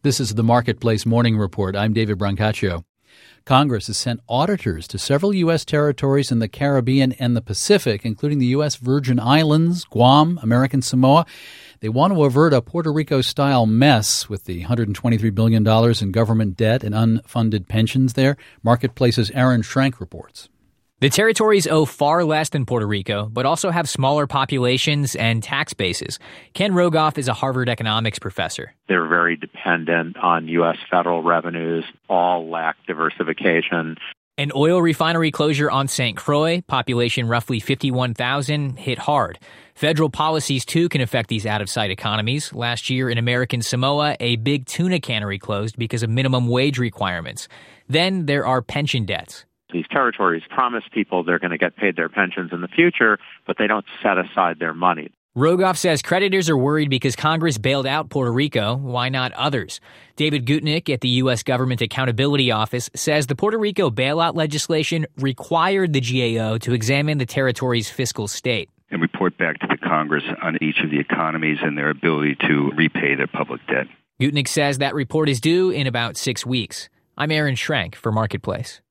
This is the Marketplace Morning Report. I'm David Brancaccio. Congress has sent auditors to several U.S. territories in the Caribbean and the Pacific, including the U.S. Virgin Islands, Guam, American Samoa. They want to avert a Puerto Rico-style mess with the $123 billion in government debt and unfunded pensions there. Marketplace's Aaron Schrank reports. The territories owe far less than Puerto Rico, but also have smaller populations and tax bases. Ken Rogoff is a Harvard economics professor. They're very dependent on U.S. federal revenues, all lack diversification. An oil refinery closure on St. Croix, population roughly 51,000, hit hard. Federal policies, too, can affect these out-of-sight economies. Last year in American Samoa, a big tuna cannery closed because of minimum wage requirements. Then there are pension debts. These territories promise people they're going to get paid their pensions in the future, but they don't set aside their money. Rogoff says creditors are worried because Congress bailed out Puerto Rico. Why not others? David Gutnick at the U.S. Government Accountability Office says the Puerto Rico bailout legislation required the GAO to examine the territory's fiscal state and report back to the Congress on each of the economies and their ability to repay their public debt. Gutnick says that report is due in about 6 weeks. I'm Aaron Schrank for Marketplace.